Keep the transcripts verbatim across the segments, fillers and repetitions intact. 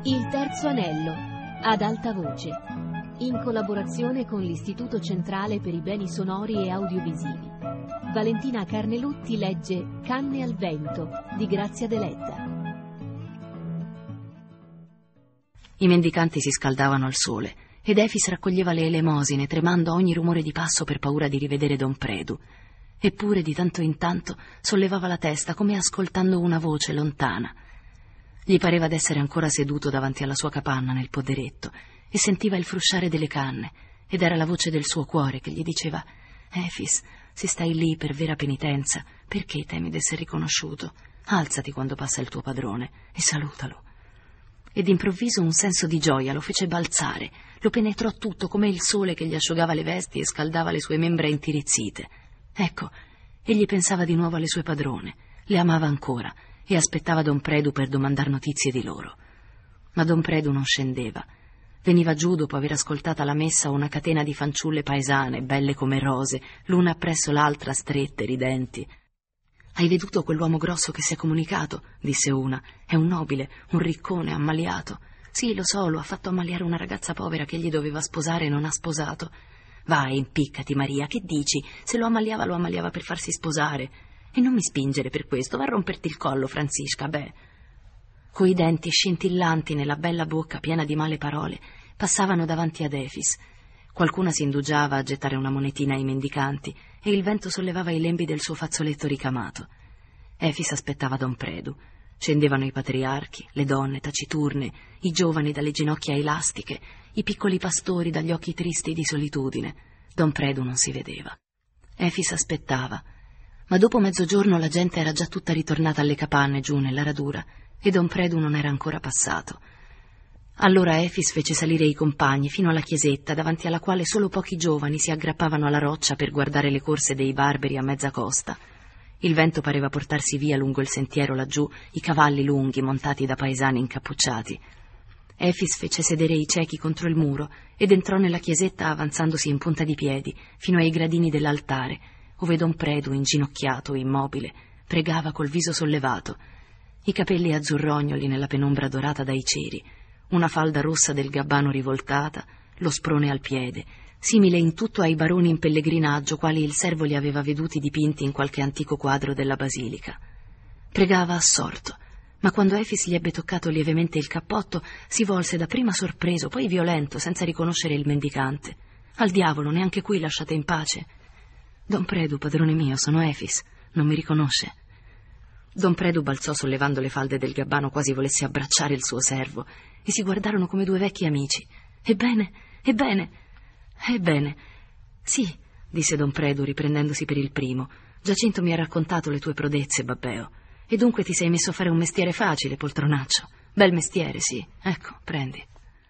Il terzo anello, ad alta voce, in collaborazione con l'Istituto Centrale per i Beni Sonori e Audiovisivi. Valentina Carnelutti legge Canne al vento di Grazia Deledda. I mendicanti si scaldavano al sole ed Efis raccoglieva le elemosine, tremando a ogni rumore di passo per paura di rivedere Don Predu. Eppure di tanto in tanto sollevava la testa come ascoltando una voce lontana. Gli pareva d'essere ancora seduto davanti alla sua capanna nel poderetto e sentiva il frusciare delle canne, ed era la voce del suo cuore che gli diceva: Efis, se stai lì per vera penitenza, perché temi d'essere riconosciuto? Alzati quando passa il tuo padrone e salutalo. Ed improvviso un senso di gioia lo fece balzare, lo penetrò tutto come il sole che gli asciugava le vesti e scaldava le sue membra intirizzite. Ecco, egli pensava di nuovo alle sue padrone, le amava ancora e aspettava Don Predu per domandar notizie di loro. Ma Don Predu non scendeva. Veniva giù dopo aver ascoltata la messa una catena di fanciulle paesane, belle come rose, l'una appresso l'altra, strette, ridenti. «Hai veduto quell'uomo grosso che si è comunicato?» disse una. «È un nobile, un riccone, ammaliato. Sì, lo so, lo ha fatto ammaliare una ragazza povera che egli doveva sposare e non ha sposato. Vai, impiccati, Maria, che dici? Se lo ammaliava, lo ammaliava per farsi sposare. E non mi spingere per questo, va a romperti il collo, Francisca, beh». Coi denti scintillanti nella bella bocca piena di male parole, passavano davanti ad Efis. Qualcuna si indugiava a gettare una monetina ai mendicanti e il vento sollevava i lembi del suo fazzoletto ricamato. Efis aspettava Don Predu. Scendevano i patriarchi, le donne taciturne, i giovani dalle ginocchia elastiche, i piccoli pastori dagli occhi tristi di solitudine. Don Predu non si vedeva. Efis aspettava. Ma dopo mezzogiorno la gente era già tutta ritornata alle capanne giù nella radura e Don Predu non era ancora passato. Allora Efis fece salire i compagni fino alla chiesetta, davanti alla quale solo pochi giovani si aggrappavano alla roccia per guardare le corse dei barberi a mezza costa. Il vento pareva portarsi via lungo il sentiero laggiù i cavalli lunghi montati da paesani incappucciati. Efis fece sedere i ciechi contro il muro ed entrò nella chiesetta avanzandosi in punta di piedi fino ai gradini dell'altare, ove Don Predu, inginocchiato, immobile, pregava col viso sollevato, i capelli azzurrognoli nella penombra dorata dai ceri, una falda rossa del gabbano rivoltata, lo sprone al piede, simile in tutto ai baroni in pellegrinaggio quali il servo li aveva veduti dipinti in qualche antico quadro della basilica. Pregava assorto, ma quando Efis gli ebbe toccato lievemente il cappotto, si volse dapprima sorpreso, poi violento, senza riconoscere il mendicante. Al diavolo, neanche qui lasciate in pace. Don Predu, padrone mio, sono Efis, non mi riconosce. Don Predu balzò sollevando le falde del gabbano quasi volesse abbracciare il suo servo e si guardarono come due vecchi amici. Ebbene, ebbene, ebbene. Sì, disse Don Predu riprendendosi per il primo. Giacinto mi ha raccontato le tue prodezze, babbeo. E dunque ti sei messo a fare un mestiere facile, poltronaccio. Bel mestiere, sì. Ecco, prendi.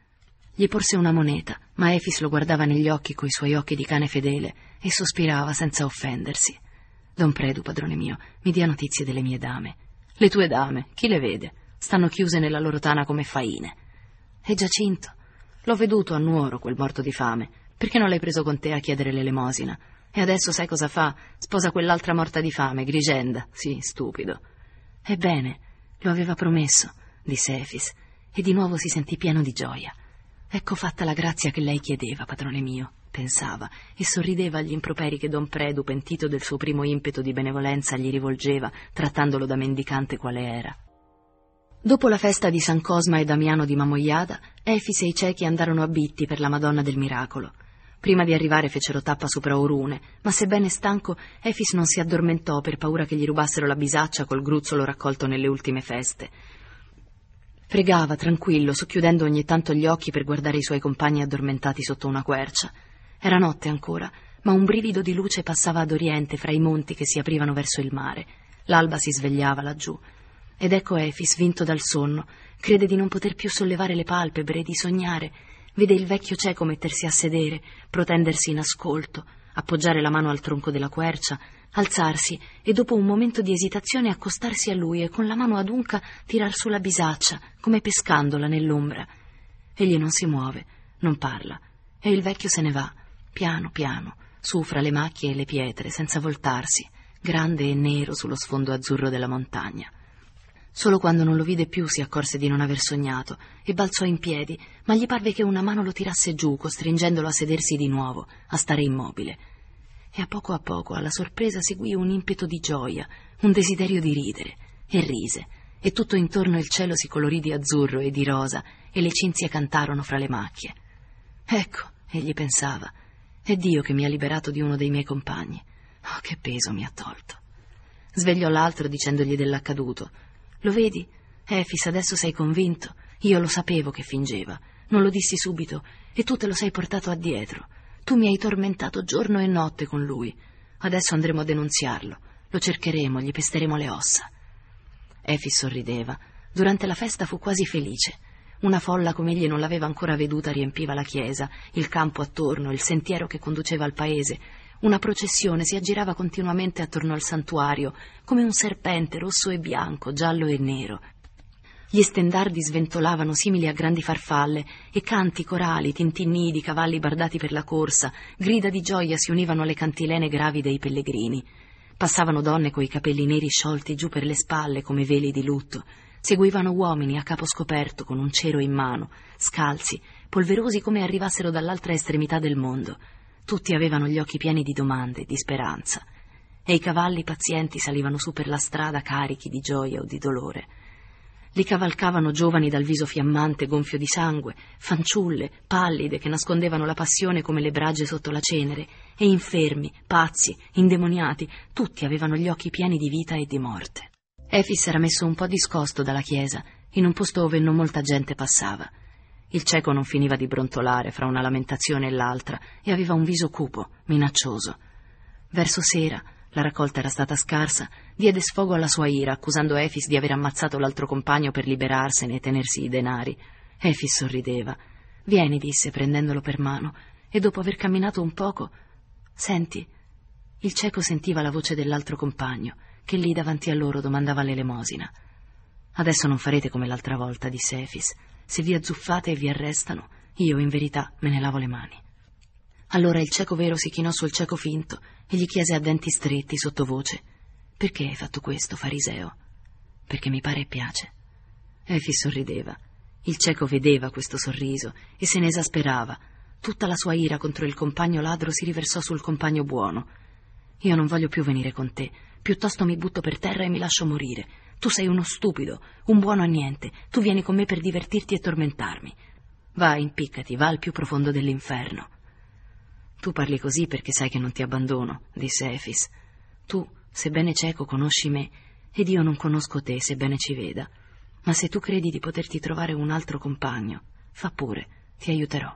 Gli porse una moneta, ma Efis lo guardava negli occhi coi suoi occhi di cane fedele e sospirava senza offendersi. Don Predu, padrone mio, mi dia notizie delle mie dame. Le tue dame, chi le vede? Stanno chiuse nella loro tana come faine. E Giacinto? L'ho veduto a Nuoro, quel morto di fame. Perché non l'hai preso con te a chiedere l'elemosina? E adesso sai cosa fa? Sposa quell'altra morta di fame, Grigenda. Sì, stupido. Ebbene, lo aveva promesso, disse Efis, e di nuovo si sentì pieno di gioia. Ecco fatta la grazia che lei chiedeva, padrone mio, pensava, e sorrideva agli improperi che Don Predu, pentito del suo primo impeto di benevolenza, gli rivolgeva, trattandolo da mendicante quale era. Dopo la festa di San Cosma e Damiano di Mamoiada, Efis e i ciechi andarono a Bitti per la Madonna del Miracolo. Prima di arrivare fecero tappa sopra Orune, ma sebbene stanco, Efis non si addormentò per paura che gli rubassero la bisaccia col gruzzolo raccolto nelle ultime feste. Pregava tranquillo, socchiudendo ogni tanto gli occhi per guardare i suoi compagni addormentati sotto una quercia. Era notte ancora, ma un brivido di luce passava ad oriente fra i monti che si aprivano verso il mare. L'alba si svegliava laggiù. Ed ecco Efis, vinto dal sonno, crede di non poter più sollevare le palpebre e di sognare. Vede il vecchio cieco mettersi a sedere, protendersi in ascolto, appoggiare la mano al tronco della quercia, alzarsi e dopo un momento di esitazione accostarsi a lui e con la mano adunca tirar su la bisaccia, come pescandola nell'ombra. Egli non si muove, non parla, e il vecchio se ne va, piano piano, su fra le macchie e le pietre, senza voltarsi, grande e nero sullo sfondo azzurro della montagna. Solo quando non lo vide più si accorse di non aver sognato e balzò in piedi, ma gli parve che una mano lo tirasse giù, costringendolo a sedersi di nuovo, a stare immobile. E a poco a poco alla sorpresa seguì un impeto di gioia, un desiderio di ridere, e rise, e tutto intorno il cielo si colorì di azzurro e di rosa, e le cinzie cantarono fra le macchie. Ecco, egli pensava, è Dio che mi ha liberato di uno dei miei compagni. Oh, che peso mi ha tolto. Svegliò l'altro dicendogli dell'accaduto. Lo vedi? Efis, adesso sei convinto? Io lo sapevo che fingeva. Non lo dissi subito e tu te lo sei portato addietro. Tu mi hai tormentato giorno e notte con lui. Adesso andremo a denunziarlo. Lo cercheremo, gli pesteremo le ossa. Efis sorrideva. Durante la festa fu quasi felice. Una folla come egli non l'aveva ancora veduta riempiva la chiesa, il campo attorno, il sentiero che conduceva al paese. Una processione si aggirava continuamente attorno al santuario, come un serpente rosso e bianco, giallo e nero. Gli stendardi sventolavano simili a grandi farfalle e canti corali, tintinnii di cavalli bardati per la corsa, grida di gioia si univano alle cantilene gravi dei pellegrini. Passavano donne coi capelli neri sciolti giù per le spalle come veli di lutto. Seguivano uomini a capo scoperto con un cero in mano, scalzi, polverosi come arrivassero dall'altra estremità del mondo. Tutti avevano gli occhi pieni di domande, di speranza, e i cavalli pazienti salivano su per la strada carichi di gioia o di dolore. Li cavalcavano giovani dal viso fiammante gonfio di sangue, fanciulle, pallide che nascondevano la passione come le bragge sotto la cenere, e infermi, pazzi, indemoniati, tutti avevano gli occhi pieni di vita e di morte. Efis era messo un po' discosto dalla chiesa, in un posto dove non molta gente passava. Il cieco non finiva di brontolare fra una lamentazione e l'altra e aveva un viso cupo, minaccioso. Verso sera, la raccolta era stata scarsa, diede sfogo alla sua ira, accusando Efis di aver ammazzato l'altro compagno per liberarsene e tenersi i denari. Efis sorrideva. «Vieni», disse, prendendolo per mano, e dopo aver camminato un poco... «Senti». Il cieco sentiva la voce dell'altro compagno, che lì davanti a loro domandava l'elemosina. «Adesso non farete come l'altra volta», disse Efis. «Se vi azzuffate e vi arrestano, io in verità me ne lavo le mani». Allora il cieco vero si chinò sul cieco finto e gli chiese a denti stretti sottovoce: «Perché hai fatto questo, fariseo?» «Perché mi pare e piace». Efis sorrideva. Il cieco vedeva questo sorriso e se ne esasperava. Tutta la sua ira contro il compagno ladro si riversò sul compagno buono. «Io non voglio più venire con te, piuttosto mi butto per terra e mi lascio morire. Tu sei uno stupido, un buono a niente, tu vieni con me per divertirti e tormentarmi. Va, impiccati, va al più profondo dell'inferno». «Tu parli così perché sai che non ti abbandono», disse Efis. «Tu, sebbene cieco, conosci me, ed io non conosco te, sebbene ci veda. Ma se tu credi di poterti trovare un altro compagno, fa pure, ti aiuterò».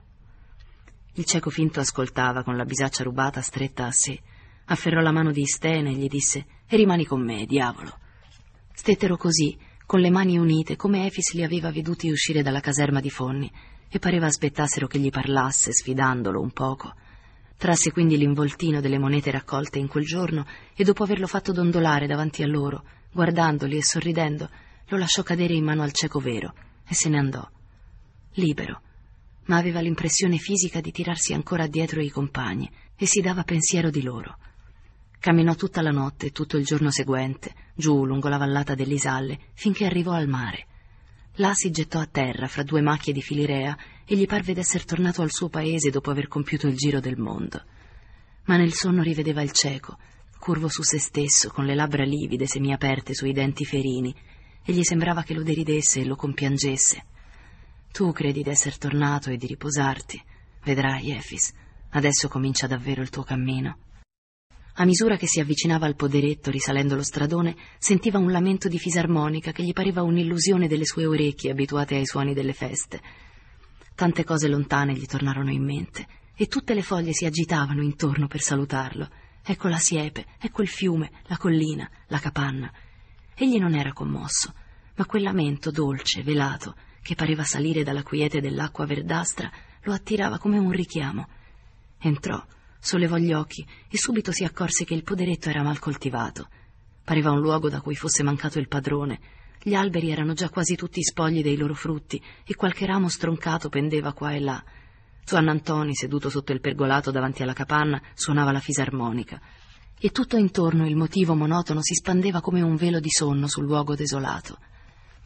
Il cieco finto ascoltava con la bisaccia rubata stretta a sé. Afferrò la mano di Istene e gli disse: «Rimani con me, diavolo». Stettero così, con le mani unite, come Efis li aveva veduti uscire dalla caserma di Fonni, e pareva aspettassero che gli parlasse, sfidandolo un poco. Trasse quindi l'involtino delle monete raccolte in quel giorno e dopo averlo fatto dondolare davanti a loro, guardandoli e sorridendo, lo lasciò cadere in mano al cieco vero e se ne andò. Libero, ma aveva l'impressione fisica di tirarsi ancora dietro i compagni e si dava pensiero di loro. Camminò tutta la notte e tutto il giorno seguente, giù lungo la vallata dell'Isalle, finché arrivò al mare. Là si gettò a terra fra due macchie di Filirea e gli parve d'esser tornato al suo paese dopo aver compiuto il giro del mondo. Ma nel sonno rivedeva il cieco, curvo su se stesso, con le labbra livide semiaperte sui denti ferini, e gli sembrava che lo deridesse e lo compiangesse. «Tu credi d'esser tornato e di riposarti. Vedrai, Efis, adesso comincia davvero il tuo cammino». A misura che si avvicinava al poderetto, risalendo lo stradone, sentiva un lamento di fisarmonica che gli pareva un'illusione delle sue orecchie abituate ai suoni delle feste. Tante cose lontane gli tornarono in mente e tutte le foglie si agitavano intorno per salutarlo. Ecco la siepe, ecco il fiume, la collina, la capanna. Egli non era commosso, ma quel lamento dolce, velato, che pareva salire dalla quiete dell'acqua verdastra, lo attirava come un richiamo. Entrò, sollevò gli occhi e subito si accorse che il poderetto era mal coltivato. Pareva un luogo da cui fosse mancato il padrone. Gli alberi erano già quasi tutti spogli dei loro frutti e qualche ramo stroncato pendeva qua e là. Zuannantoni, seduto sotto il pergolato davanti alla capanna, suonava la fisarmonica. E tutto intorno il motivo monotono si spandeva come un velo di sonno sul luogo desolato.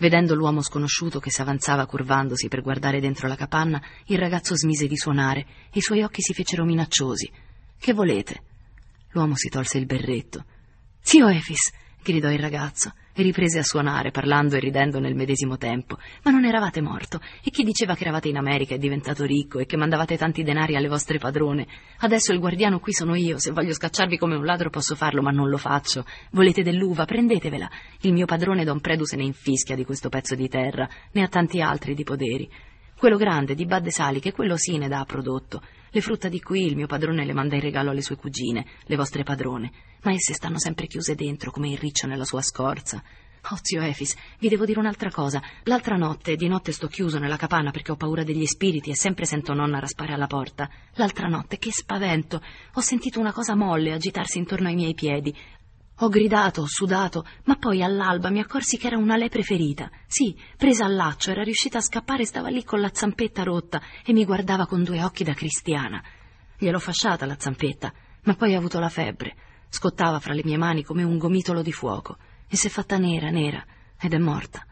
Vedendo l'uomo sconosciuto che s'avanzava curvandosi per guardare dentro la capanna, il ragazzo smise di suonare e i suoi occhi si fecero minacciosi. «Che volete?» L'uomo si tolse il berretto. «Zio Efis!» gridò il ragazzo e riprese a suonare, parlando e ridendo nel medesimo tempo. «Ma non eravate morto? E chi diceva che eravate in America e diventato ricco e che mandavate tanti denari alle vostre padrone? Adesso il guardiano qui sono io, se voglio scacciarvi come un ladro posso farlo, ma non lo faccio. Volete dell'uva? Prendetevela. Il mio padrone Don Predu se ne infischia di questo pezzo di terra, ne ha tanti altri di poderi. Quello grande, di Badde Saliche, quello sì ne dà prodotto. Le frutta di qui il mio padrone le manda in regalo alle sue cugine, le vostre padrone, ma esse stanno sempre chiuse dentro come il riccio nella sua scorza. Oh, zio Efis, vi devo dire un'altra cosa. L'altra notte, di notte sto chiuso nella capanna perché ho paura degli spiriti e sempre sento nonna raspare alla porta. L'altra notte, che spavento! Ho sentito una cosa molle agitarsi intorno ai miei piedi. Ho gridato, ho sudato, ma poi all'alba mi accorsi che era una lepre ferita. Sì, presa al laccio, era riuscita a scappare e stava lì con la zampetta rotta e mi guardava con due occhi da cristiana. Gliel'ho fasciata la zampetta, ma poi ha avuto la febbre. Scottava fra le mie mani come un gomitolo di fuoco e s'è fatta nera, nera, ed è morta.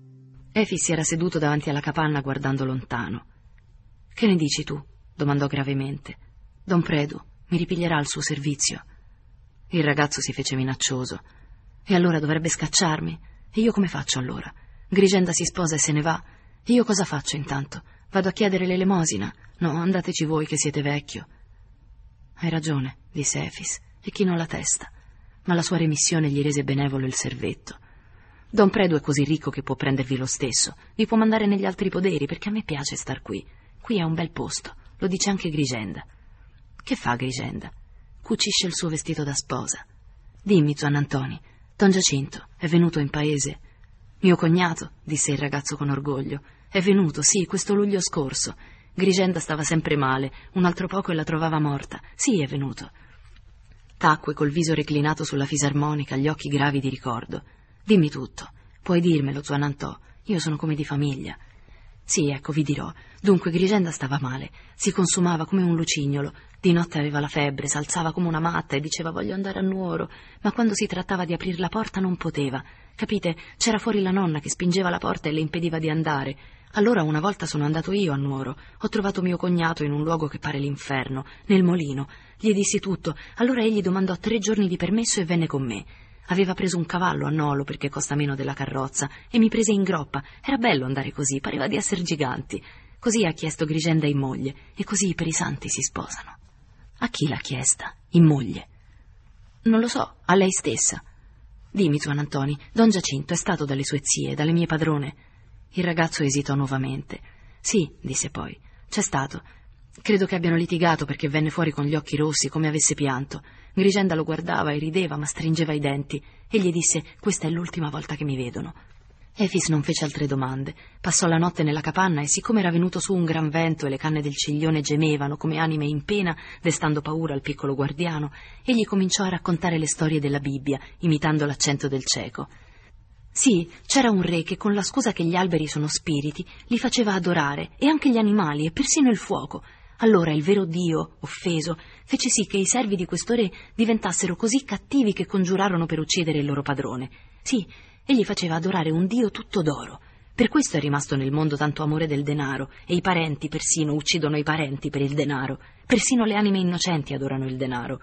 Efis si era seduto davanti alla capanna guardando lontano. «Che ne dici tu?» domandò gravemente. «Don Predu mi ripiglierà al suo servizio?» Il ragazzo si fece minaccioso. «E allora dovrebbe scacciarmi? E io come faccio allora? Grigenda si sposa e se ne va. E io cosa faccio intanto? Vado a chiedere l'elemosina? No, andateci voi che siete vecchio». «Hai ragione», disse Efis, e chinò la testa, ma la sua remissione gli rese benevolo il servetto. «Don Predu è così ricco che può prendervi lo stesso. Vi può mandare negli altri poderi, perché a me piace star qui. Qui è un bel posto, lo dice anche Grigenda». «Che fa Grigenda?» «Cucisce il suo vestito da sposa». «Dimmi, Zuannantoni, Don Giacinto è venuto in paese?» «Mio cognato», disse il ragazzo con orgoglio, «è venuto, sì, questo luglio scorso. Grigenda stava sempre male, un altro poco e la trovava morta. Sì, è venuto». Tacque col viso reclinato sulla fisarmonica, gli occhi gravi di ricordo. «Dimmi tutto, puoi dirmelo, Zuannantò, io sono come di famiglia». «Sì, ecco, vi dirò. Dunque Grigenda stava male, si consumava come un lucignolo. Di notte aveva la febbre, s'alzava come una matta e diceva voglio andare a Nuoro, ma quando si trattava di aprir la porta non poteva. Capite? C'era fuori la nonna che spingeva la porta e le impediva di andare. Allora una volta sono andato io a Nuoro, ho trovato mio cognato in un luogo che pare l'inferno, nel molino. Gli dissi tutto, allora egli domandò tre giorni di permesso e venne con me. Aveva preso un cavallo a Nolo perché costa meno della carrozza e mi prese in groppa. Era bello andare così, pareva di essere giganti. Così ha chiesto Grigenda in moglie e così per i santi si sposano». «A chi l'ha chiesta? In moglie?» «Non lo so, a lei stessa». «Dimmi, Zuannantoni, Don Giacinto è stato dalle sue zie, dalle mie padrone?» Il ragazzo esitò nuovamente. «Sì», disse poi, «c'è stato. Credo che abbiano litigato perché venne fuori con gli occhi rossi come avesse pianto. Grigenda lo guardava e rideva ma stringeva i denti e gli disse questa è l'ultima volta che mi vedono». Efis non fece altre domande. Passò la notte nella capanna e siccome era venuto su un gran vento e le canne del ciglione gemevano come anime in pena, destando paura al piccolo guardiano, egli cominciò a raccontare le storie della Bibbia, imitando l'accento del cieco. Sì, c'era un re che con la scusa che gli alberi sono spiriti li faceva adorare, e anche gli animali e persino il fuoco. Allora il vero Dio, offeso, fece sì che i servi di questo re diventassero così cattivi che congiurarono per uccidere il loro padrone. Sì, egli faceva adorare un Dio tutto d'oro. Per questo è rimasto nel mondo tanto amore del denaro, e i parenti persino uccidono i parenti per il denaro. Persino le anime innocenti adorano il denaro.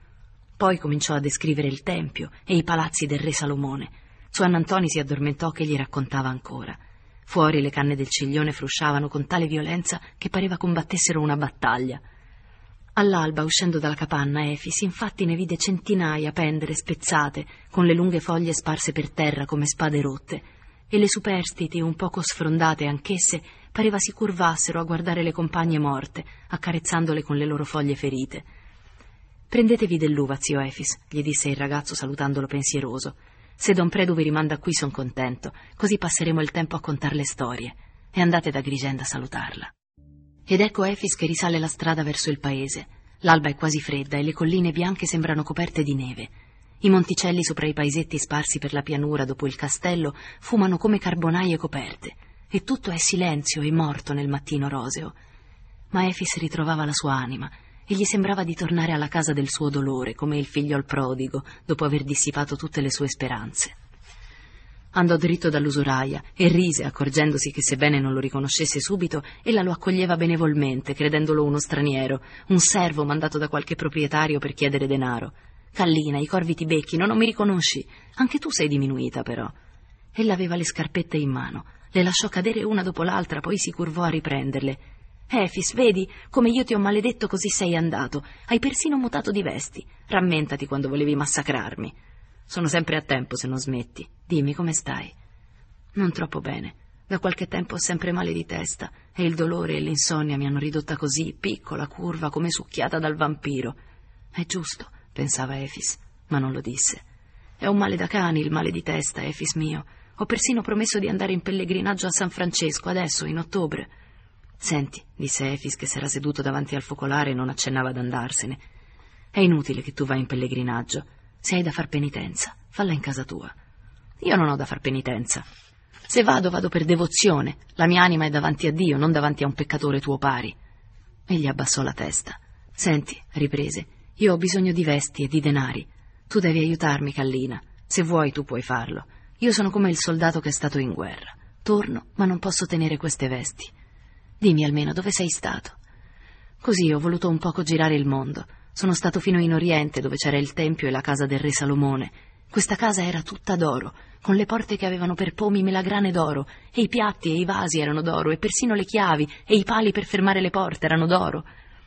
Poi cominciò a descrivere il tempio e i palazzi del re Salomone. Zuannantoni si addormentò che gli raccontava ancora. Fuori le canne del ciglione frusciavano con tale violenza che pareva combattessero una battaglia. All'alba, uscendo dalla capanna, Efis infatti ne vide centinaia pendere spezzate, con le lunghe foglie sparse per terra come spade rotte, e le superstiti, un poco sfrondate anch'esse, pareva si curvassero a guardare le compagne morte, accarezzandole con le loro foglie ferite. «Prendetevi dell'uva, zio Efis», gli disse il ragazzo salutandolo pensieroso. «Se Don Predu vi rimanda qui son contento, così passeremo il tempo a contar le storie. E andate da Grigenda a salutarla». Ed ecco Efis che risale la strada verso il paese. L'alba è quasi fredda e le colline bianche sembrano coperte di neve. I monticelli sopra i paesetti sparsi per la pianura dopo il castello fumano come carbonaie coperte, e tutto è silenzio e morto nel mattino roseo. Ma Efis ritrovava la sua anima e gli sembrava di tornare alla casa del suo dolore, come il figliol prodigo, dopo aver dissipato tutte le sue speranze. Andò dritto dall'usuraia e rise, accorgendosi che sebbene non lo riconoscesse subito, ella lo accoglieva benevolmente, credendolo uno straniero, un servo mandato da qualche proprietario per chiedere denaro. «Kallina, i corvi ti becchino, non mi riconosci? Anche tu sei diminuita, però». Ella aveva le scarpette in mano, le lasciò cadere una dopo l'altra, poi si curvò a riprenderle. «Efis, vedi, come io ti ho maledetto così sei andato. Hai persino mutato di vesti. Rammentati quando volevi massacrarmi. Sono sempre a tempo se non smetti. Dimmi, come stai?» «Non troppo bene. Da qualche tempo ho sempre male di testa e il dolore e l'insonnia mi hanno ridotta così, piccola, curva, come succhiata dal vampiro». «È giusto», pensava Efis, ma non lo disse. «È un male da cani, il male di testa, Efis mio. Ho persino promesso di andare in pellegrinaggio a San Francesco, adesso, in ottobre». «Senti», disse Efis, che s'era seduto davanti al focolare e non accennava ad andarsene, «è inutile che tu vai in pellegrinaggio. Se hai da far penitenza, falla in casa tua». «Io non ho da far penitenza. Se vado, vado per devozione. La mia anima è davanti a Dio, non davanti a un peccatore tuo pari». Egli abbassò la testa. «Senti», riprese, «io ho bisogno di vesti e di denari. Tu devi aiutarmi, Kallina. Se vuoi, tu puoi farlo. Io sono come il soldato che è stato in guerra. Torno, ma non posso tenere queste vesti. Dimmi almeno dove sei stato». «Così ho voluto un poco girare il mondo. Sono stato fino in Oriente, dove c'era il tempio e la casa del re Salomone. Questa casa era tutta d'oro, con le porte che avevano per pomi melagrane d'oro, e i piatti e i vasi erano d'oro, e persino le chiavi e i pali per fermare le porte erano d'oro».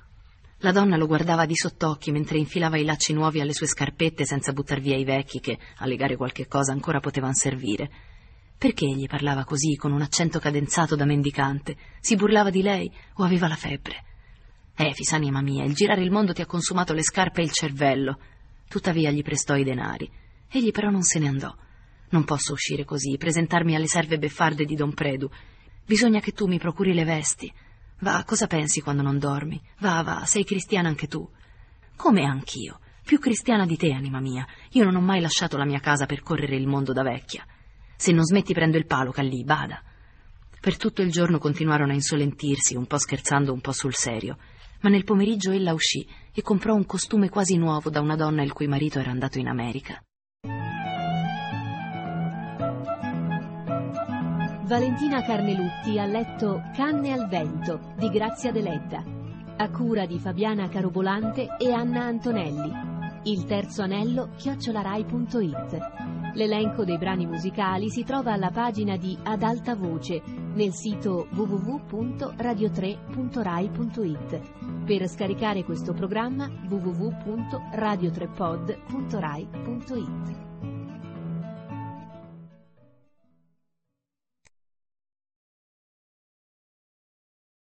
La donna lo guardava di sottocchi mentre infilava i lacci nuovi alle sue scarpette senza buttar via i vecchi che, a legare qualche cosa, ancora potevano servire. Perché egli parlava così, con un accento cadenzato da mendicante? Si burlava di lei o aveva la febbre? «Efis, anima mia, il girare il mondo ti ha consumato le scarpe e il cervello». Tuttavia gli prestò i denari. Egli però non se ne andò. «Non posso uscire così, presentarmi alle serve beffarde di Don Predu. Bisogna che tu mi procuri le vesti. Va, cosa pensi quando non dormi? Va, va, sei cristiana anche tu». «Come anch'io? Più cristiana di te, anima mia. Io non ho mai lasciato la mia casa per correre il mondo da vecchia. Se non smetti prendo il palo, Kallì, bada». Per tutto il giorno continuarono a insolentirsi, un po' scherzando, un po' sul serio. Ma nel pomeriggio ella uscì e comprò un costume quasi nuovo da una donna il cui marito era andato in America. Valentina Carnelutti ha letto Canne al vento di Grazia Deledda, a cura di Fabiana Carobolante e Anna Antonelli. Il terzo anello chiocciolarai punto it. L'elenco dei brani musicali si trova alla pagina di Ad Alta Voce nel sito w w w punto radio tre punto rai punto it. Per scaricare questo programma w w w punto radio tre pod punto rai punto it.